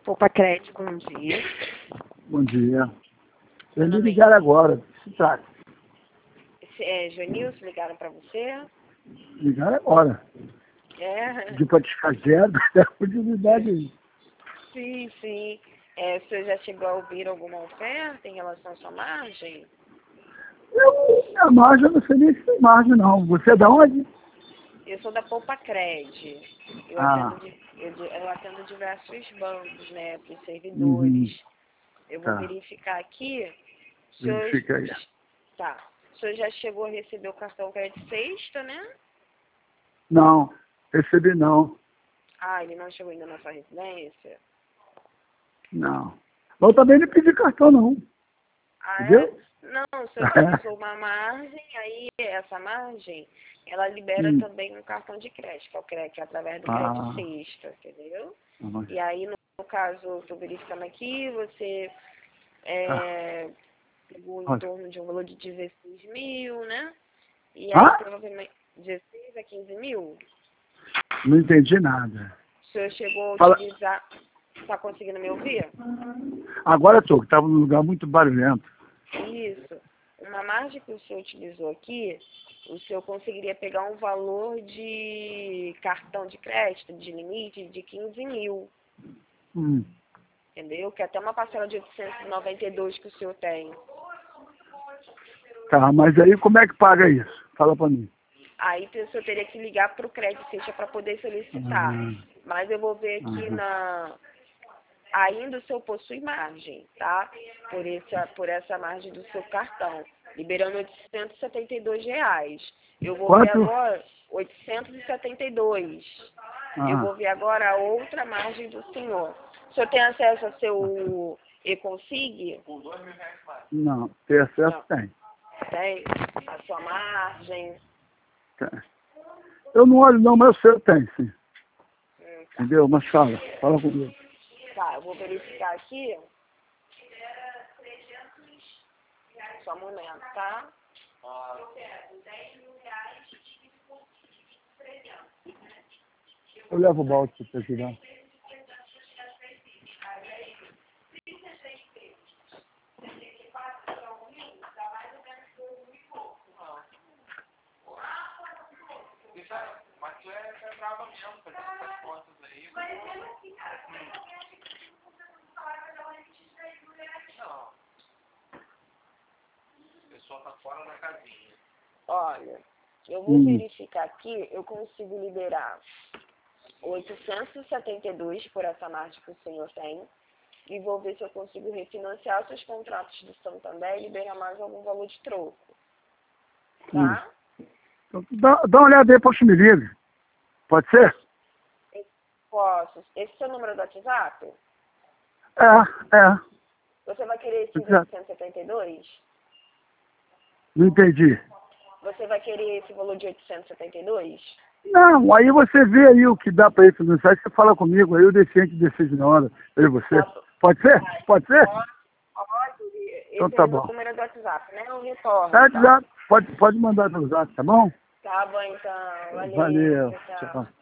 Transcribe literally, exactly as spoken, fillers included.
Poupa Crédito, bom dia. Bom dia. Eles me ligaram agora. Se trata. É, Jonilson, ligaram para você? Ligaram agora. É. Pediu para descasear da continuidade aí. Sim, sim. É, o senhor já chegou a ouvir alguma oferta em relação à sua margem? Eu, a margem, eu não sei nem se tem margem, não. Você é da onde? Eu sou da Poupa Crédito. Eu, Ah. atendo, de- eu, de- eu atendo diversos bancos, né, para os servidores. Uhum. Eu vou Tá. verificar aqui. O senhor, Verifica aí. tá. O senhor já chegou a receber o cartão crédito sexta, né? Não, recebi não. Ah, ele não chegou ainda na sua residência? Não. Eu também não pedi cartão, não. Ah, é? Entendeu? Não, o senhor utilizou uma margem, aí essa margem, ela libera Hum. também um cartão de crédito, que é o crédito através do Ah. crédito sexta, entendeu? Uhum. E aí, no, no caso, eu estou verificando aqui, você é, pegou em Olha. torno de um valor de dezesseis mil, né? E aí, Ah? provavelmente, dezesseis a quinze mil? Não entendi nada. O senhor chegou a Fala. utilizar... Está conseguindo me ouvir? Agora estou, que estava num lugar muito barulhento. Isso. Uma margem que o senhor utilizou aqui, o senhor conseguiria pegar um valor de cartão de crédito, de limite, de quinze mil. Hum. Entendeu? Que é até uma parcela de oitocentos e noventa e dois que o senhor tem. Tá, mas aí como é que paga isso? Fala pra mim. Aí o senhor teria que ligar para o crédito seja para poder solicitar. Uhum. Mas eu vou ver aqui Uhum. na... Ainda o senhor possui margem, tá? Por essa, por essa margem do seu cartão. Liberando oitocentos e setenta e dois reais. Eu vou ver Quanto? agora oitocentos e setenta e dois. Ah. Eu vou ver agora a outra margem do senhor. O senhor tem acesso ao seu e-consig? Não, ter acesso Não. tem. Tem? A sua margem? Tem. Eu não olho não, mas eu sei que tem, sim. Hum, tá. Entendeu? Mas fala, fala comigo. Tá, eu vou verificar aqui. Só um momento, tá? Eu levo o balde pra você tirar. Mas tu é, é brava mesmo, fazer essas contas aí. Não. O pessoal tá fora da casinha. Olha, eu vou Hum. verificar aqui, eu consigo liberar oitocentos e setenta e dois por essa margem que o senhor tem. E vou ver se eu consigo refinanciar seus contratos do Santander e liberar mais algum valor de troco. Tá? Hum. Então, dá, dá uma olhada aí, depois me liga. Pode ser? Posso. Esse é o seu número do WhatsApp? É, é. Você vai querer esse Exato. oitocentos e setenta e dois? Não entendi. Você vai querer esse valor de oitocentos e setenta e dois? Não, aí você vê aí o que dá pra ir no site, você fala comigo, aí eu decido, a gente decide na hora, eu e você. Tá. Pode ser? Pode ser? Pode. Esse Então tá é o bom. número do WhatsApp, né? Eu retorno. Tá, Tá, já, pode, pode mandar pelo zap, tá bom? tá bom, então. Valeu. Valeu. Tchau, tchau. Tchau.